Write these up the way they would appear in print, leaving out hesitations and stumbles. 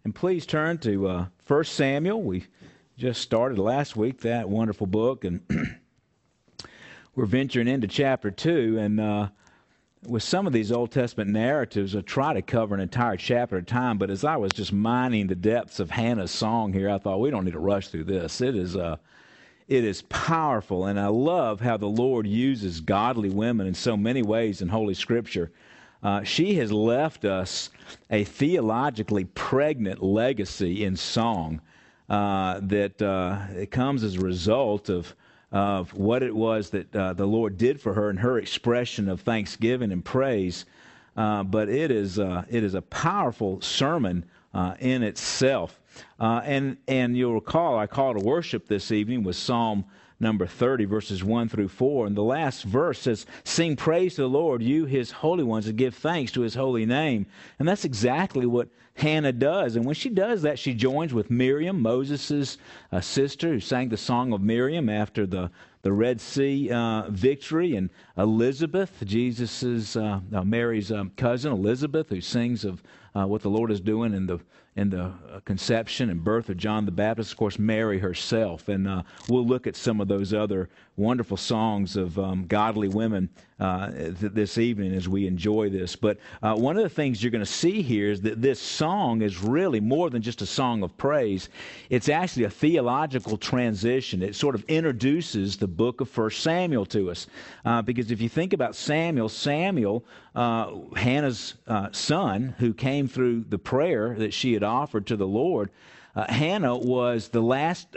And please turn to 1 Samuel. We just started last week that wonderful book, and we're venturing into chapter 2. And with some of these Old Testament narratives, I try to cover an entire chapter at a time. But as I was just mining the depths of Hannah's song here, I thought we don't need to rush through this. It is powerful, and I love how the Lord uses godly women in so many ways in Holy Scripture. She has left us a theologically pregnant legacy in song that it comes as a result of what it was that the Lord did for her and her expression of thanksgiving and praise. But it is a powerful sermon in itself. And you'll recall our call to worship this evening was Psalm number 30, verses 1 through 4. And the last verse says, "Sing praise to the Lord, you his holy ones, and give thanks to his holy name." And that's exactly what Hannah does. And when she does that, she joins with Miriam, Moses' sister, who sang the song of Miriam after the Red Sea victory, and Elizabeth, Mary's cousin, Elizabeth, who sings of what the Lord is doing in the conception and birth of John the Baptist. Of course, Mary herself. And we'll look at some of those other wonderful songs of godly women this evening as we enjoy this. But one of the things you're going to see here is that this song is really more than just a song of praise. It's actually a theological transition. It sort of introduces the book of 1 Samuel to us. Because if you think about Samuel, Hannah's son, who came through the prayer that she had offered to the Lord, Samuel was the last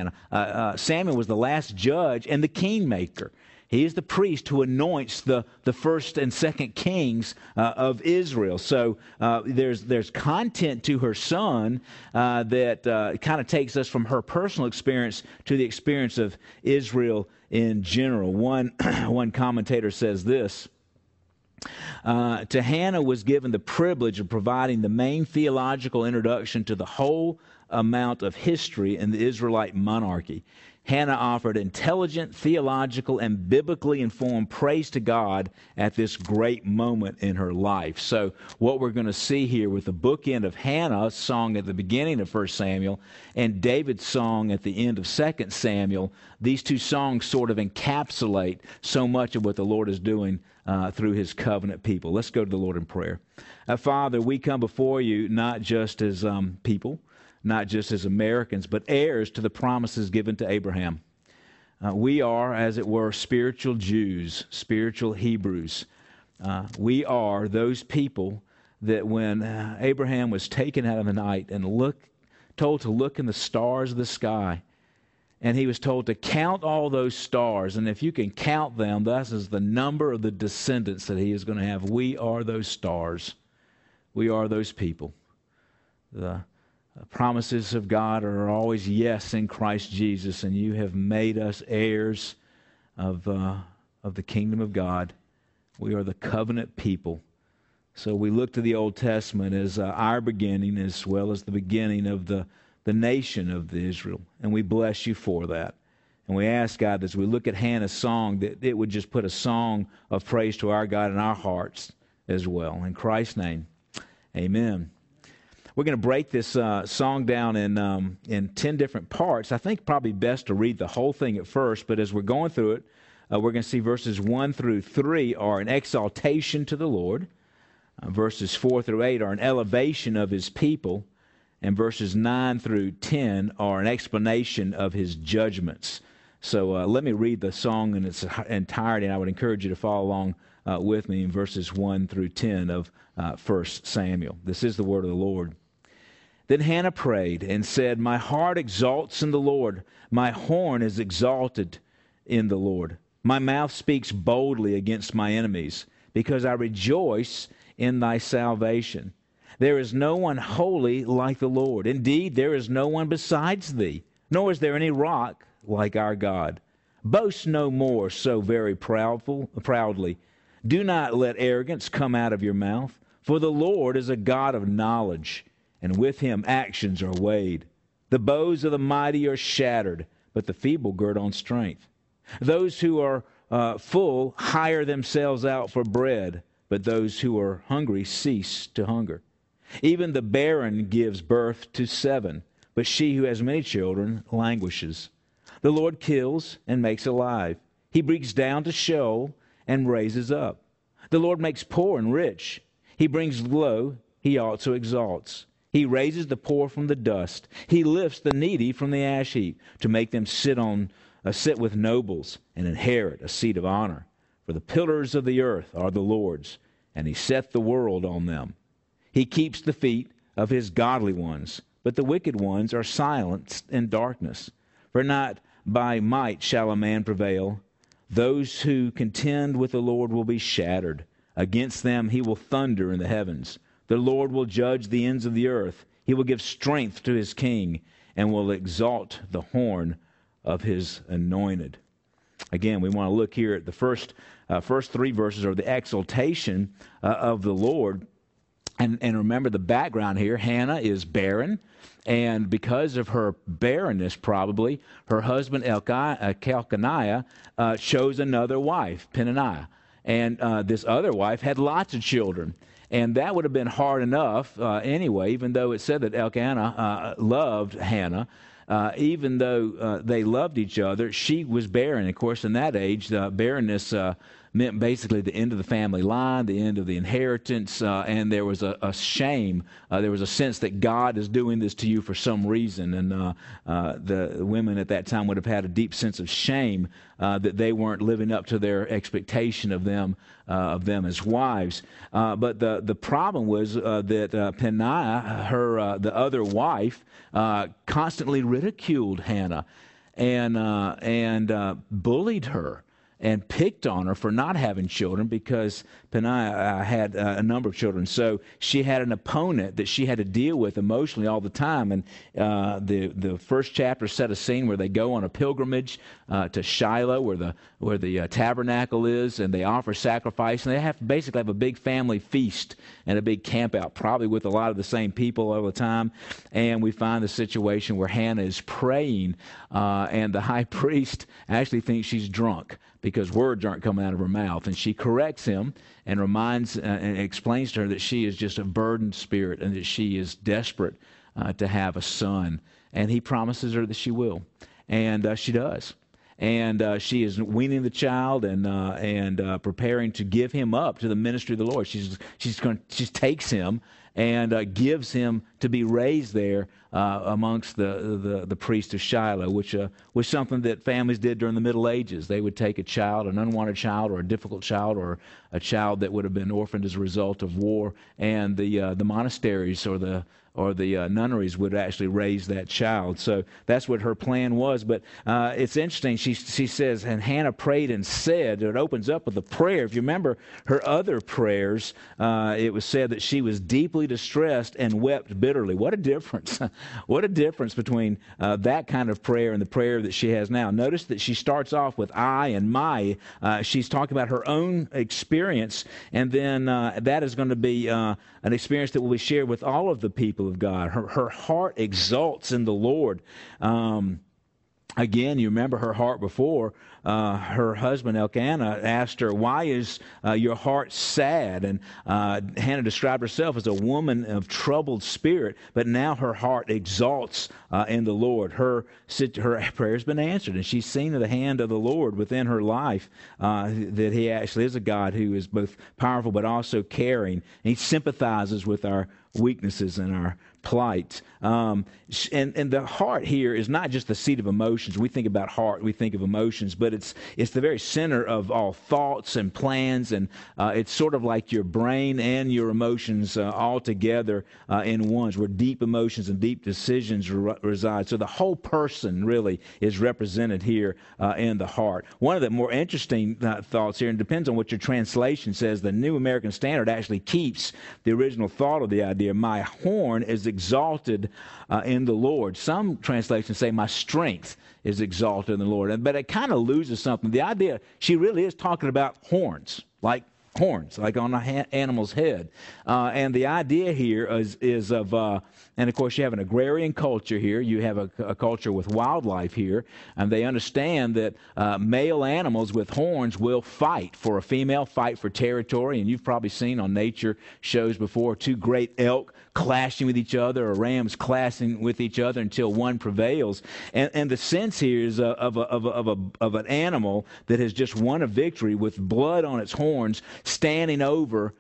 judge and the kingmaker. He is the priest who anoints the first and second kings of Israel. So there's content to her son that kind of takes us from her personal experience to the experience of Israel in general. One commentator says this: to Hannah was given the privilege of providing the main theological introduction to the whole amount of history in the Israelite monarchy. Hannah offered intelligent, theological, and biblically informed praise to God at this great moment in her life. So what we're going to see here with the bookend of Hannah's song at the beginning of 1 Samuel and David's song at the end of 2 Samuel, these two songs sort of encapsulate so much of what the Lord is doing through his covenant people. Let's go to the Lord in prayer. Father, we come before you not just as people, not just as Americans, but heirs to the promises given to Abraham. We are, as it were, spiritual Jews, spiritual Hebrews. We are those people that when Abraham was taken out of the night and told to look in the stars of the sky, and he was told to count all those stars, and if you can count them, that is the number of the descendants that he is going to have. We are those stars. We are those people. The promises of God are always yes in Christ Jesus, and you have made us heirs of the kingdom of God. We are the covenant people. So we look to the Old Testament as our beginning as well as the beginning of the nation of Israel, and we bless you for that. And we ask, God, as we look at Hannah's song, that it would just put a song of praise to our God in our hearts as well. In Christ's name, amen. We're going to break this song down in 10 different parts. I think probably best to read the whole thing at first, but as we're going through it, we're going to see verses 1 through 3 are an exaltation to the Lord. Verses 4 through 8 are an elevation of his people. And verses 9 through 10 are an explanation of his judgments. So let me read the song in its entirety, and I would encourage you to follow along with me in verses 1 through 10 of 1 Samuel. This is the word of the Lord. Then Hannah prayed and said, "My heart exalts in the Lord. My horn is exalted in the Lord. My mouth speaks boldly against my enemies, because I rejoice in thy salvation. There is no one holy like the Lord. Indeed, there is no one besides thee, nor is there any rock like our God. Boast no more so very proudly. Do not let arrogance come out of your mouth, for the Lord is a God of knowledge, and with him actions are weighed. The bows of the mighty are shattered, but the feeble gird on strength. Those who are full hire themselves out for bread, but those who are hungry cease to hunger. Even the barren gives birth to 7, but she who has many children languishes. The Lord kills and makes alive. He brings down to Sheol and raises up. The Lord makes poor and rich. He brings low, he also exalts. He raises the poor from the dust. He lifts the needy from the ash heap to make them sit with nobles and inherit a seat of honor. For the pillars of the earth are the Lord's, and he set the world on them. He keeps the feet of his godly ones, but the wicked ones are silenced in darkness. For not by might shall a man prevail. Those who contend with the Lord will be shattered. Against them he will thunder in the heavens. The Lord will judge the ends of the earth. He will give strength to his king and will exalt the horn of his anointed. Again, we want to look here at the first 3 verses are the exaltation of the Lord. And remember the background here. Hannah is barren, and because of her barrenness, probably, her husband Elkanah chose another wife, Peninnah. And this other wife had lots of children. And that would have been hard enough anyway, even though it said that Elkanah loved Hannah. Even though they loved each other, she was barren. Of course, in that age, barrenness meant basically the end of the family line, the end of the inheritance, and there was a shame. There was a sense that God is doing this to you for some reason, and the women at that time would have had a deep sense of shame that they weren't living up to their expectation of them as wives. But the problem was that Peninnah, the other wife, constantly ridiculed Hannah and bullied her and picked on her for not having children because Peninnah had a number of children. So she had an opponent that she had to deal with emotionally all the time. And the first chapter set a scene where they go on a pilgrimage to Shiloh, where the tabernacle is, and they offer sacrifice. And they basically have a big family feast and a big camp out, probably with a lot of the same people all the time. And we find the situation where Hannah is praying, and the high priest actually thinks she's drunk because words aren't coming out of her mouth. And she corrects him and reminds and explains to her that she is just a burdened spirit and that she is desperate to have a son. And he promises her that she will. And she does. And she is weaning the child and preparing to give him up to the ministry of the Lord. She takes him and gives him to be raised there amongst the priest of Shiloh, which was something that families did during the Middle Ages. They would take a child, an unwanted child or a difficult child or a child that would have been orphaned as a result of war, and the monasteries or the nunneries would actually raise that child. So that's what her plan was. But it's interesting. She says, and Hannah prayed and said, it opens up with a prayer. If you remember her other prayers, it was said that she was deeply distressed and wept bitterly. What a difference. What a difference between that kind of prayer and the prayer that she has now. Notice that she starts off with I and my. She's talking about her own experience, and then that is going to be an experience that will be shared with all of the people of God. Her heart exalts in the Lord. Again, you remember her heart before. Her husband Elkanah asked her, why is your heart sad? And Hannah described herself as a woman of troubled spirit, but now her heart exalts in the Lord. Her prayer has been answered, and she's seen the hand of the Lord within her life, that he actually is a God who is both powerful but also caring. And he sympathizes with our weaknesses and our plight. And the heart here is not just the seat of emotions. We think about heart, we think of emotions, but it's the very center of all thoughts and plans, and it's sort of like your brain and your emotions all together in one, where deep emotions and deep decisions reside. So the whole person really is represented here in the heart. One of the more interesting thoughts here, and depends on what your translation says, the New American Standard actually keeps the original thought of the idea, my horn is exalted in the Lord. Some translations say my strength is exalted in the Lord. But it kind of loses something. The idea, she really is talking about horns, like horns, like on an animal's head. And the idea here is of, and of course you have an agrarian culture here, you have a culture with wildlife here, and they understand that male animals with horns will fight for a female, fight for territory, and you've probably seen on nature shows before, two great elk clashing with each other, or rams clashing with each other until one prevails. And the sense here is of an animal that has just won a victory with blood on its horns, standing over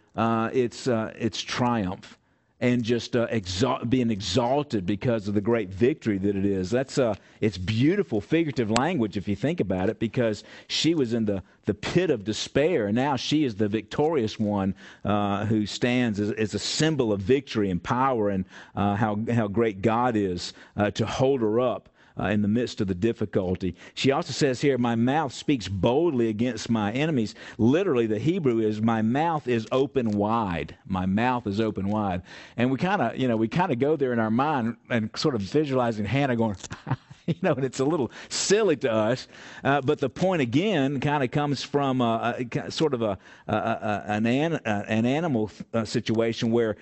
its triumph, and just being exalted because of the great victory that it is. It's beautiful figurative language if you think about it, because she was in the pit of despair, and now she is the victorious one who stands as a symbol of victory and power, and how great God is to hold her up in the midst of the difficulty. She also says here, my mouth speaks boldly against my enemies. Literally, the Hebrew is, my mouth is open wide. My mouth is open wide. And we kind of go there in our mind and sort of visualizing Hannah going, and it's a little silly to us. But the point again kind of comes from sort of an animal situation where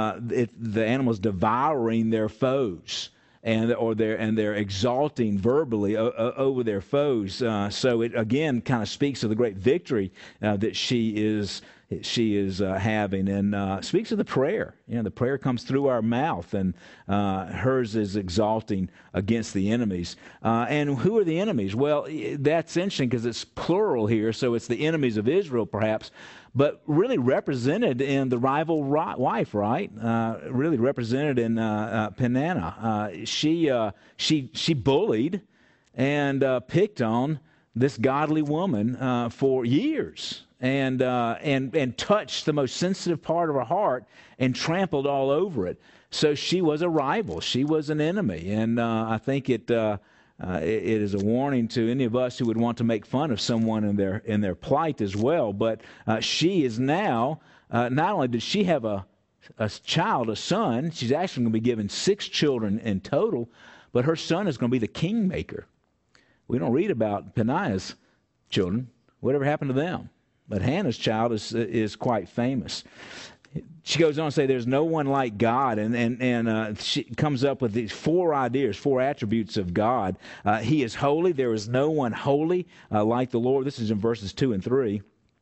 the animal's devouring their foes. And they're exalting verbally over their foes. So it again kind of speaks of the great victory that she is having, and speaks of the prayer. The prayer comes through our mouth, and hers is exalting against the enemies. And who are the enemies? Well, that's interesting because it's plural here, so it's the enemies of Israel, perhaps. But really represented in the rival wife, right? Really represented in Peninnah. She bullied and picked on this godly woman for years, and touched the most sensitive part of her heart and trampled all over it. So she was a rival. She was an enemy, and I think it is a warning to any of us who would want to make fun of someone in their plight as well. But she is now, not only did she have a child, a son, she's actually going to be given 6 children in total, but her son is going to be the kingmaker. We don't read about Peninnah's children. Whatever happened to them? But Hannah's child is quite famous. She goes on to say there's no one like God, and she comes up with these 4 ideas, 4 attributes of God. He is holy. There is no one holy like the Lord. This is in verses 2 and 3.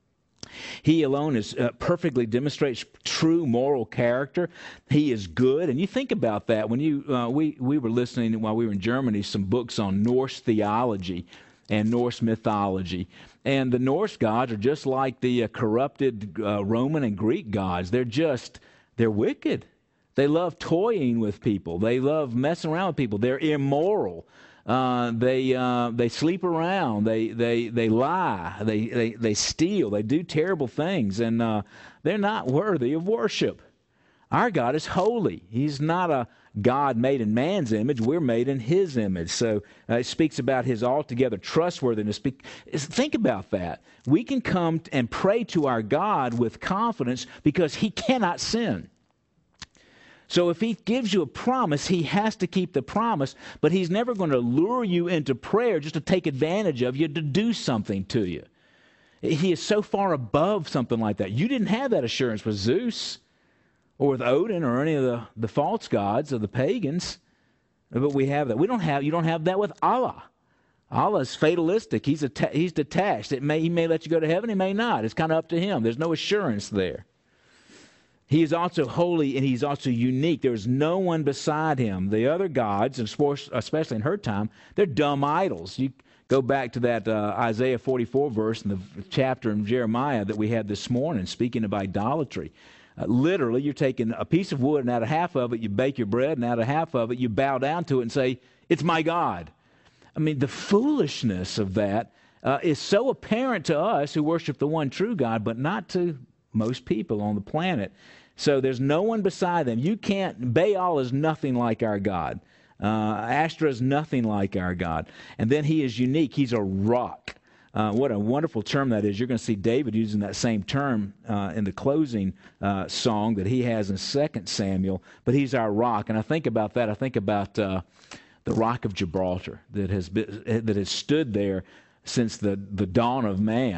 He alone is perfectly demonstrates true moral character. He is good, and you think about that when we were listening while we were in Germany some books on Norse theology and Norse mythology. And the Norse gods are just like the corrupted Roman and Greek gods. They're wicked. They love toying with people. They love messing around with people. They're immoral. They sleep around. They lie. They steal. They do terrible things, and they're not worthy of worship. Our God is holy. He's not a God made in man's image. We're made in His image. So it speaks about His altogether trustworthiness. Think about that. We can come and pray to our God with confidence because He cannot sin. So if He gives you a promise, He has to keep the promise, but He's never going to lure you into prayer just to take advantage of you, to do something to you. He is so far above something like that. You didn't have that assurance with Zeus or with Odin or any of the false gods of the pagans, but we have that. You don't have that with Allah. Allah is fatalistic. He's detached. He may let you go to heaven, He may not. It's kind of up to Him. There's no assurance there. He is also holy, and He's also unique. There is no one beside Him. The other gods, especially in her time, they're dumb idols. You go back to that Isaiah 44 verse in the chapter in Jeremiah that we had this morning, speaking of idolatry. Literally, you're taking a piece of wood, and out of half of it, you bake your bread, and out of half of it, you bow down to it and say, "It's my God." I mean, the foolishness of that is so apparent to us who worship the one true God, but not to most people on the planet. So there's no one beside them. Baal is nothing like our God. Ashtoreth is nothing like our God. And then He is unique. He's a rock. What a wonderful term that is. You're going to see David using that same term in the closing song that he has in 2 Samuel. But He's our rock. And I think about that. I think about the rock of Gibraltar that has stood there since the dawn of man.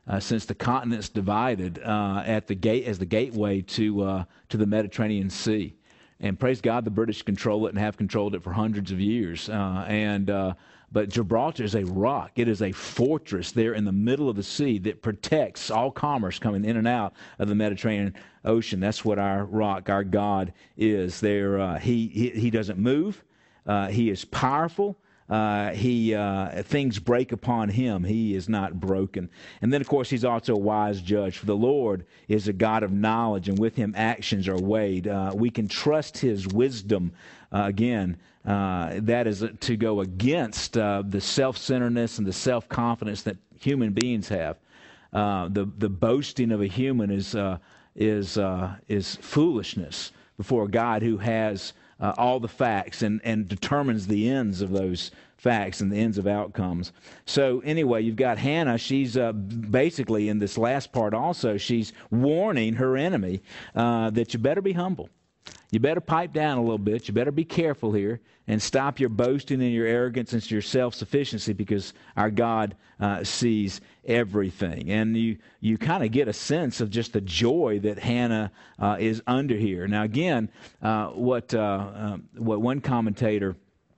since the continents divided at the gate as the gateway to the Mediterranean Sea. And praise God, the British control it and have controlled it for hundreds of years. But Gibraltar is a rock. It is a fortress there in the middle of the sea that protects all commerce coming in and out of the Mediterranean Ocean. That's what our rock, our God, is. There, he doesn't move. He is powerful. Things break upon him. He is not broken. And then, of course, he's also a wise judge. For the Lord is a God of knowledge, and with him actions are weighed. We can trust his wisdom. That is to go against the self-centeredness and the self-confidence that human beings have. The boasting of a human is foolishness before a God who has all the facts and determines the ends of those facts and the ends of outcomes. So anyway, you've got Hannah. She's basically in this last part also, she's warning her enemy that you better be humble. You better pipe down a little bit. You better be careful here and stop your boasting and your arrogance and your self-sufficiency, because our God sees everything. And you kind of get a sense of just the joy that Hannah is under here. Now again, what one commentator,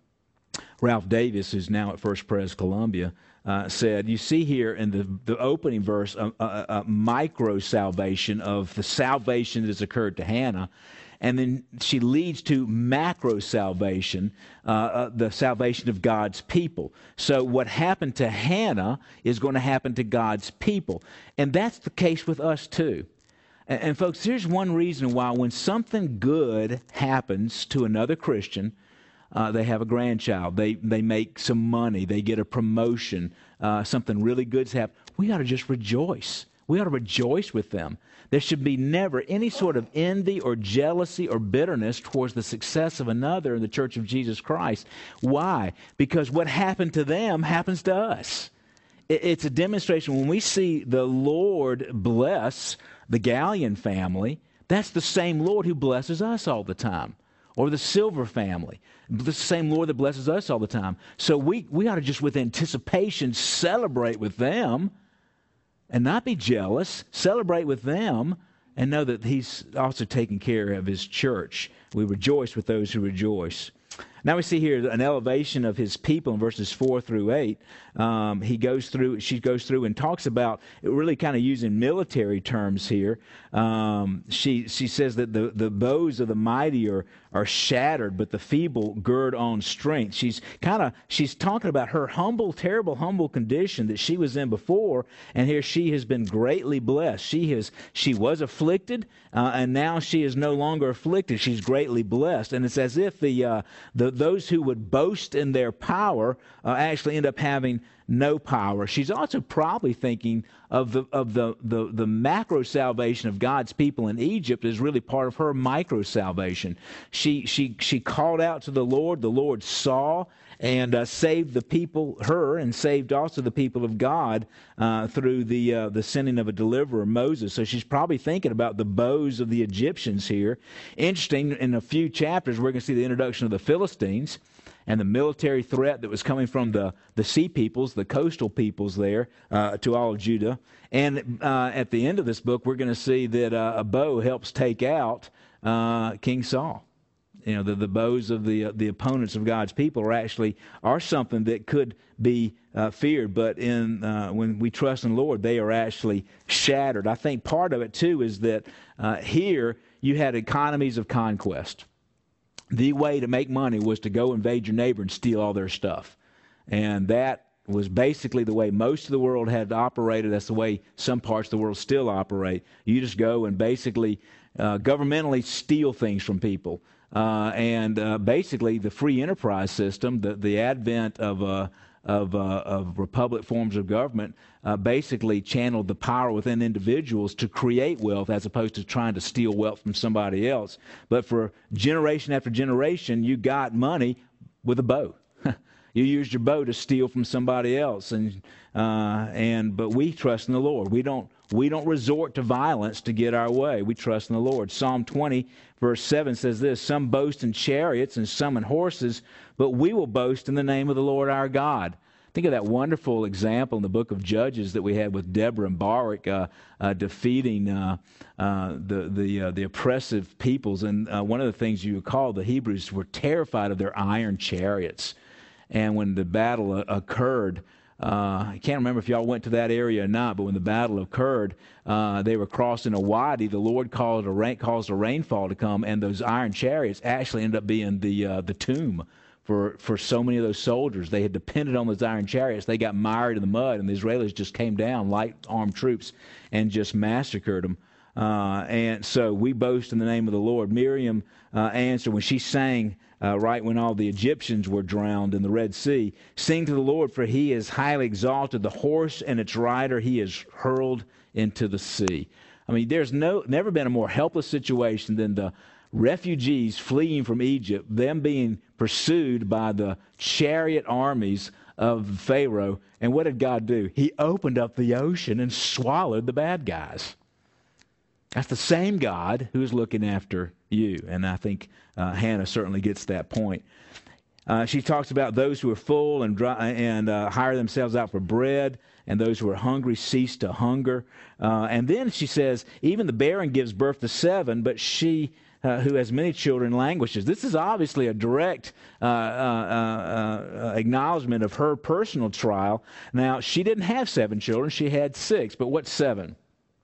Ralph Davis, who's now at First Pres Columbia, said, you see here in the opening verse a micro-salvation of the salvation that has occurred to Hannah. And then she leads to macro salvation, the salvation of God's people. So what happened to Hannah is going to happen to God's people. And that's the case with us too. And folks, here's one reason why when something good happens to another Christian, they have a grandchild, they make some money, they get a promotion, something really good's happened, we ought to just rejoice. We ought to rejoice with them. There should be never any sort of envy or jealousy or bitterness towards the success of another in the Church of Jesus Christ. Why? Because what happened to them happens to us. It's a demonstration. When we see the Lord bless the Gallion family, that's the same Lord who blesses us all the time. Or the Silver family, the same Lord that blesses us all the time. So we ought to just with anticipation celebrate with them, and not be jealous, celebrate with them, and know that he's also taking care of his church. We rejoice with those who rejoice. Now we see here an elevation of his people in verses 4 through 8. She goes through and talks about, really kind of using military terms here. She says that the bows of the mighty are shattered, but the feeble gird on strength. She's talking about her terrible humble condition that she was in before, and here she has been greatly blessed. She was afflicted, and now she is no longer afflicted. She's greatly blessed, and it's as if those who would boast in their power actually end up having no power. She's also probably thinking of the macro salvation of God's people in Egypt is really part of her micro salvation. She called out to the Lord saw and saved the people, her, and saved also the people of God through the sending of a deliverer, Moses. So she's probably thinking about the bows of the Egyptians here. Interesting, in a few chapters we're going to see the introduction of the Philistines and the military threat that was coming from the sea peoples, the coastal peoples there, to all of Judah. And at the end of this book, we're going to see that a bow helps take out King Saul. You know, the bows of the opponents of God's people are something that could be feared, but when we trust in the Lord, they are actually shattered. I think part of it, too, is that here you had economies of conquest. The way to make money was to go invade your neighbor and steal all their stuff. And that was basically the way most of the world had operated. That's the way some parts of the world still operate. You just go and basically governmentally steal things from people. Basically the free enterprise system, the advent of republic forms of government basically channeled the power within individuals to create wealth as opposed to trying to steal wealth from somebody else. But for generation after generation, you got money with a bow. You used your bow to steal from somebody else, but we trust in the Lord. We don't resort to violence to get our way. We trust in the Lord. Psalm 20, verse 7 says this: some boast in chariots and some in horses, but we will boast in the name of the Lord our God. Think of that wonderful example in the book of Judges that we had with Deborah and Barak defeating the oppressive peoples. And one of the things you recall, the Hebrews were terrified of their iron chariots. And when the battle occurred, I can't remember if y'all went to that area or not, but when the battle occurred, they were crossing a wadi. The Lord caused a rainfall to come, and those iron chariots actually ended up being the tomb for so many of those soldiers. They had depended on those iron chariots. They got mired in the mud, and the Israelis just came down, light armed troops, and just massacred them. And so we boast in the name of the Lord. Miriam answered when she sang, right when all the Egyptians were drowned in the Red Sea, "Sing to the Lord, for he is highly exalted. The horse and its rider he is hurled into the sea." I mean, there's never been a more helpless situation than the refugees fleeing from Egypt, them being pursued by the chariot armies of Pharaoh. And what did God do? He opened up the ocean and swallowed the bad guys. That's the same God who's looking after you. And I think Hannah certainly gets that point. She talks about those who are full and hire themselves out for bread, and those who are hungry cease to hunger. And then she says, even the barren gives birth to 7, but she who has many children languishes. This is obviously a direct acknowledgement of her personal trial. Now, she didn't have 7 children. She had 6. But what's 7?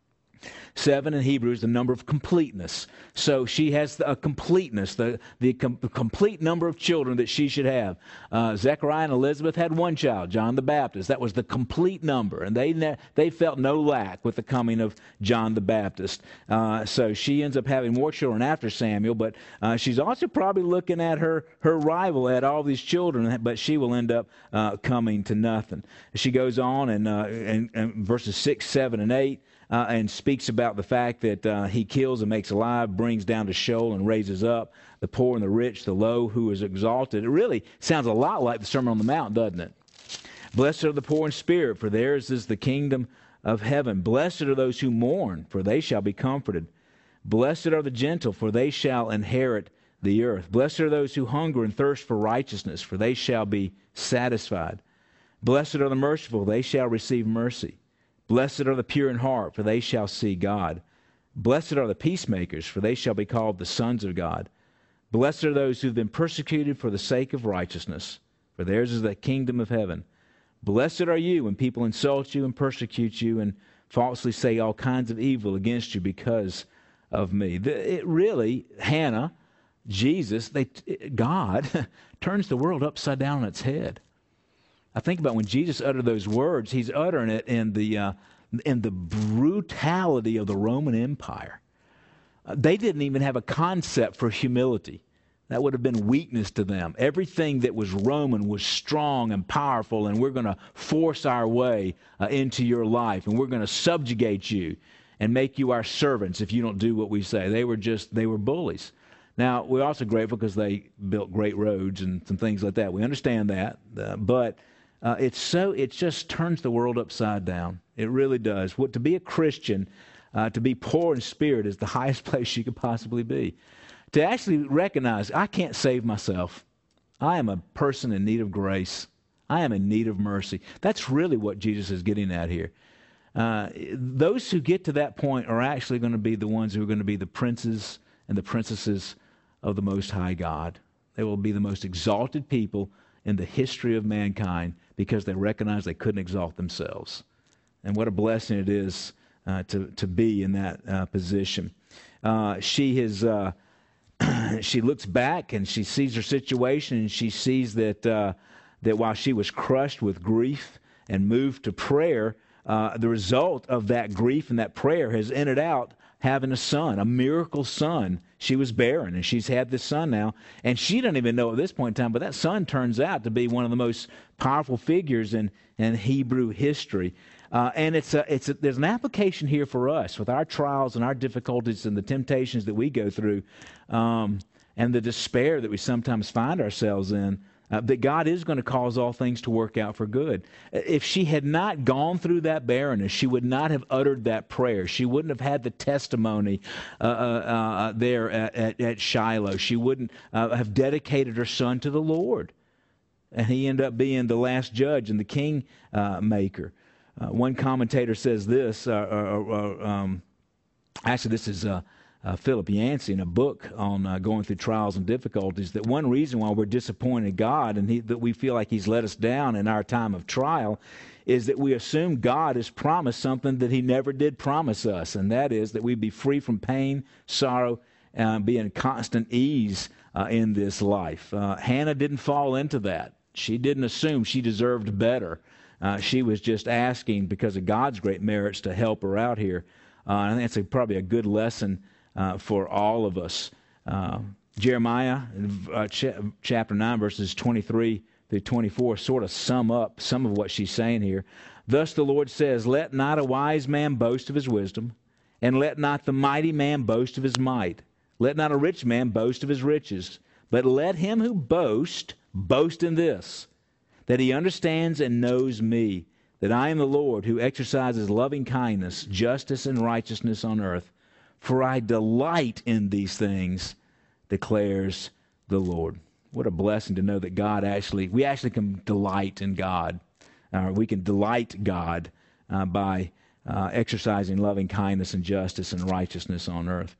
7 in Hebrew is the number of completeness. So she has a completeness, the complete number of children that she should have. Zechariah and Elizabeth had 1 child, John the Baptist. That was the complete number. And they felt no lack with the coming of John the Baptist. So she ends up having more children after Samuel, but she's also probably looking at her rival at all these children, but she will end up coming to nothing. She goes on and verses 6, 7, and 8, and speaks about the fact that he kills and makes alive, brings down to Sheol and raises up, the poor and the rich, the low, who is exalted. It really sounds a lot like the Sermon on the Mount, doesn't it? Blessed are the poor in spirit, for theirs is the kingdom of heaven. Blessed are those who mourn, for they shall be comforted. Blessed are the gentle, for they shall inherit the earth. Blessed are those who hunger and thirst for righteousness, for they shall be satisfied. Blessed are the merciful, they shall receive mercy. Blessed are the pure in heart, for they shall see God. Blessed are the peacemakers, for they shall be called the sons of God. Blessed are those who have been persecuted for the sake of righteousness, for theirs is the kingdom of heaven. Blessed are you when people insult you and persecute you and falsely say all kinds of evil against you because of me. It really, Hannah, Jesus, God turns the world upside down on its head. I think about when Jesus uttered those words, he's uttering it in the brutality of the Roman Empire. They didn't even have a concept for humility. That would have been weakness to them. Everything that was Roman was strong and powerful, and we're going to force our way into your life, and we're going to subjugate you and make you our servants if you don't do what we say. They were bullies. Now, we're also grateful because they built great roads and some things like that. We understand that, but it just turns the world upside down. It really does. To be a Christian, to be poor in spirit is the highest place you could possibly be. To actually recognize, I can't save myself. I am a person in need of grace. I am in need of mercy. That's really what Jesus is getting at here. Those who get to that point are actually going to be the ones who are going to be the princes and the princesses of the Most High God. They will be the most exalted people in the history of mankind because they recognize they couldn't exalt themselves. And what a blessing it is to be in that position. She looks back and she sees her situation, and she sees that while she was crushed with grief and moved to prayer, the result of that grief and that prayer has ended out having a son, a miracle son. She was barren, and she's had this son now, and she doesn't even know at this point in time, but that son turns out to be one of the most powerful figures in Hebrew history. And there's an application here for us with our trials and our difficulties and the temptations that we go through, and the despair that we sometimes find ourselves in, that God is going to cause all things to work out for good. If she had not gone through that barrenness, she would not have uttered that prayer. She wouldn't have had the testimony there at Shiloh. She wouldn't have dedicated her son to the Lord. and he ended up being the last judge and the king maker. One commentator says this, actually this is Philip Yancey in a book on going through trials and difficulties, that one reason why we're disappointed in God and that we feel like he's let us down in our time of trial is that we assume God has promised something that he never did promise us, and that is that we'd be free from pain, sorrow, be in constant ease in this life. Hannah didn't fall into that. She didn't assume she deserved better. She was just asking because of God's great merits to help her out here. I think it's probably a good lesson for all of us. Jeremiah chapter 9, verses 23 through 24 sort of sum up some of what she's saying here. Thus the Lord says, let not a wise man boast of his wisdom, and let not the mighty man boast of his might. Let not a rich man boast of his riches, but let him who boast in this, that he understands and knows me, that I am the Lord who exercises loving kindness, justice, and righteousness on earth. For I delight in these things, declares the Lord. What a blessing to know that we actually can delight in God. We can delight God by exercising loving kindness and justice and righteousness on earth.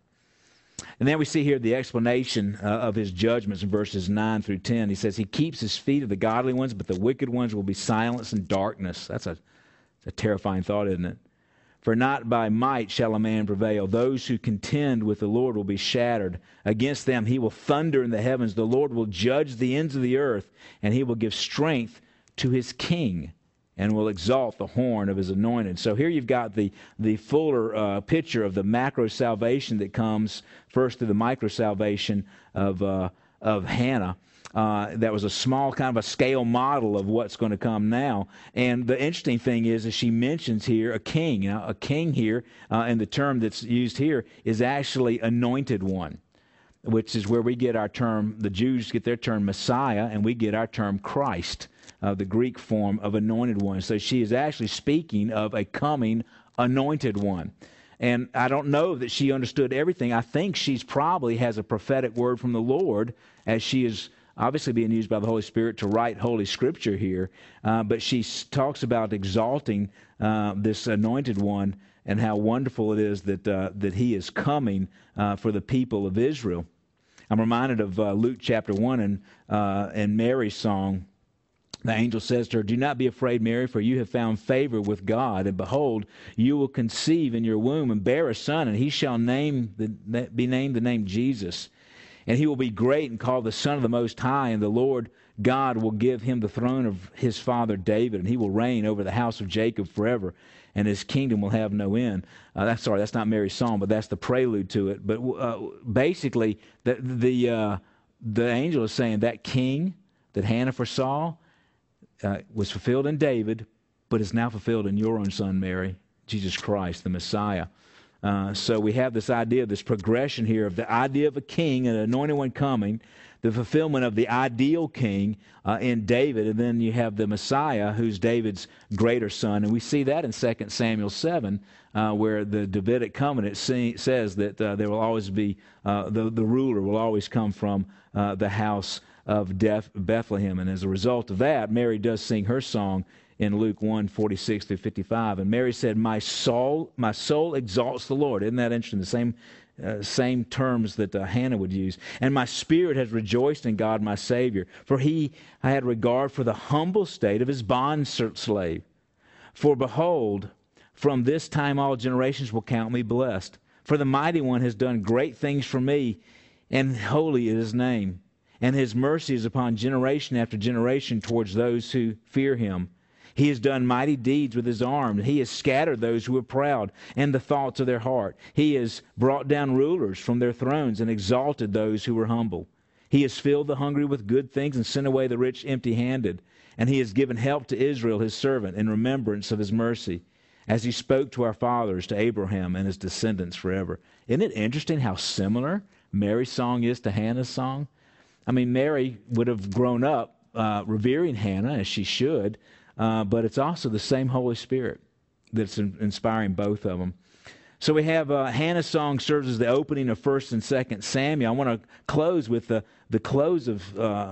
And then we see here the explanation of his judgments in verses 9 through 10. He says, he keeps his feet of the godly ones, but the wicked ones will be silenced in darkness. That's a terrifying thought, isn't it? For not by might shall a man prevail. Those who contend with the Lord will be shattered. Against them he will thunder in the heavens. The Lord will judge the ends of the earth, and he will give strength to his king, and will exalt the horn of his anointed. So here you've got the fuller picture of the macro salvation that comes first through the micro salvation of Hannah. That was a small kind of a scale model of what's going to come now. And the interesting thing is that she mentions here a king. Now, a king here, and the term that's used here is actually anointed one, which is where we get our term, the Jews get their term Messiah, and we get our term Christ, the Greek form of anointed one. So she is actually speaking of a coming anointed one. And I don't know that she understood everything. I think she's probably has a prophetic word from the Lord, as she is obviously being used by the Holy Spirit to write Holy Scripture here. But she talks about exalting this anointed one and how wonderful it is that he is coming for the people of Israel. I'm reminded of Luke chapter 1 and Mary's song. The angel says to her, do not be afraid, Mary, for you have found favor with God. And behold, you will conceive in your womb and bear a son, and he shall be named the name Jesus. And he will be great and called the Son of the Most High, and the Lord God will give him the throne of his father David, and he will reign over the house of Jacob forever, and his kingdom will have no end. That's not Mary's song, but that's the prelude to it. But basically, the angel is saying that king that Hannah foresaw was fulfilled in David, but is now fulfilled in your own son, Mary, Jesus Christ, the Messiah. So we have this idea, this progression here of the idea of a king, an anointed one coming, the fulfillment of the ideal king in David, and then you have the Messiah, who's David's greater son. And we see that in 2 Samuel 7, where the Davidic covenant says that there will always be, the ruler will always come from the house of Bethlehem. And as a result of that, Mary does sing her song in Luke 1, 46 through 55. And Mary said, my soul exalts the Lord. Isn't that interesting? The same terms that Hannah would use. And my spirit has rejoiced in God my Savior, for I had regard for the humble state of his bond slave. For behold, from this time all generations will count me blessed. For the Mighty One has done great things for me, and holy is his name. And his mercy is upon generation after generation towards those who fear him. He has done mighty deeds with his arm. He has scattered those who are proud and the thoughts of their heart. He has brought down rulers from their thrones and exalted those who were humble. He has filled the hungry with good things and sent away the rich empty-handed. And he has given help to Israel, his servant, in remembrance of his mercy, as he spoke to our fathers, to Abraham and his descendants forever. Isn't it interesting how similar Mary's song is to Hannah's song? I mean, Mary would have grown up revering Hannah, as she should, but it's also the same Holy Spirit that's inspiring both of them. So we have Hannah's song serves as the opening of 1st and 2nd Samuel. I want to close with the close of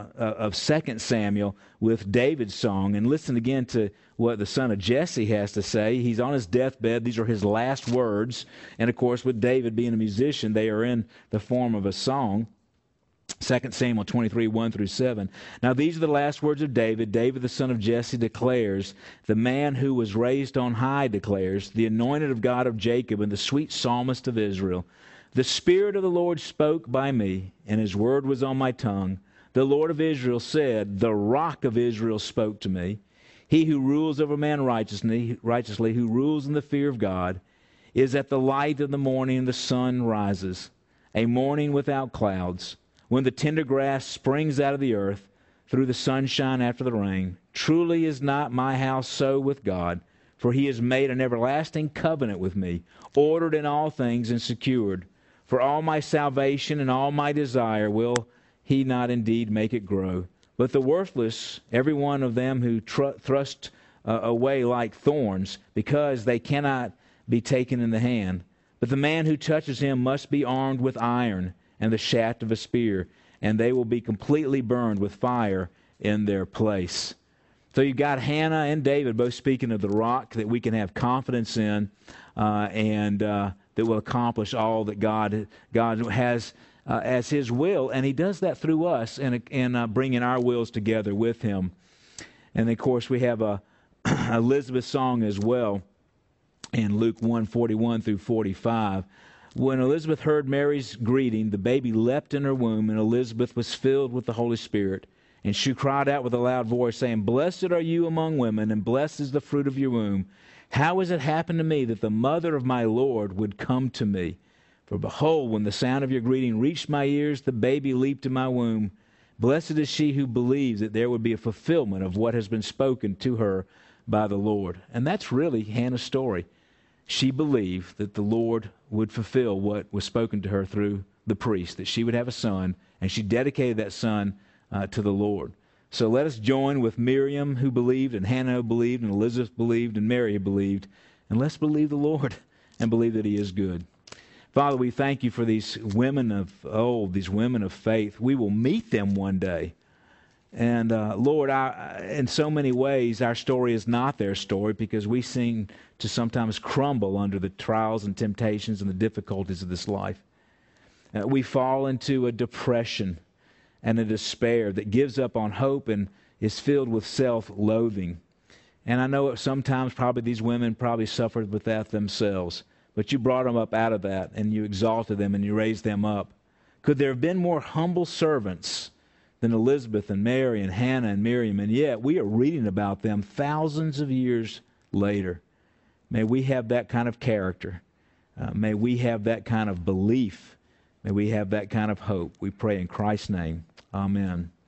2nd Samuel with David's song. And listen again to what the son of Jesse has to say. He's on his deathbed. These are his last words. And, of course, with David being a musician, they are in the form of a song. 2 Samuel 23, 1 through 7. Now these are the last words of David. David, the son of Jesse, declares, the man who was raised on high declares, the anointed of God of Jacob and the sweet psalmist of Israel. The Spirit of the Lord spoke by me, and his word was on my tongue. The Lord of Israel said, the rock of Israel spoke to me. He who rules over man righteously, who rules in the fear of God, is at the light of the morning the sun rises, a morning without clouds. When the tender grass springs out of the earth, through the sunshine after the rain, truly is not my house so with God, for he has made an everlasting covenant with me, ordered in all things and secured. For all my salvation and all my desire will he not indeed make it grow. But the worthless, every one of them who thrust away like thorns, because they cannot be taken in the hand. But the man who touches him must be armed with iron, and the shaft of a spear, and they will be completely burned with fire in their place. So you've got Hannah and David both speaking of the rock that we can have confidence in, and that will accomplish all that God has as His will, and He does that through us and bringing our wills together with Him. And of course we have Elizabeth's song as well in Luke 1:41 through 45. When Elizabeth heard Mary's greeting, the baby leapt in her womb, and Elizabeth was filled with the Holy Spirit. And she cried out with a loud voice, saying, Blessed are you among women, and blessed is the fruit of your womb. How has it happened to me that the mother of my Lord would come to me? For behold, when the sound of your greeting reached my ears, the baby leaped in my womb. Blessed is she who believes that there would be a fulfillment of what has been spoken to her by the Lord. And that's really Hannah's story. She believed that the Lord would fulfill what was spoken to her through the priest, that she would have a son, and she dedicated that son to the Lord. So let us join with Miriam, who believed, and Hannah who believed, and Elizabeth believed, and Mary who believed, and let's believe the Lord and believe that He is good. Father, we thank You for these women of old, these women of faith. We will meet them one day. And Lord, in so many ways, our story is not their story because we seem to sometimes crumble under the trials and temptations and the difficulties of this life. We fall into a depression and a despair that gives up on hope and is filled with self-loathing. And I know sometimes probably these women probably suffered with that themselves, but You brought them up out of that and You exalted them and You raised them up. Could there have been more humble servants than Elizabeth and Mary and Hannah and Miriam? And yet we are reading about them thousands of years later. May we have that kind of character. May we have that kind of belief. May we have that kind of hope. We pray in Christ's name. Amen.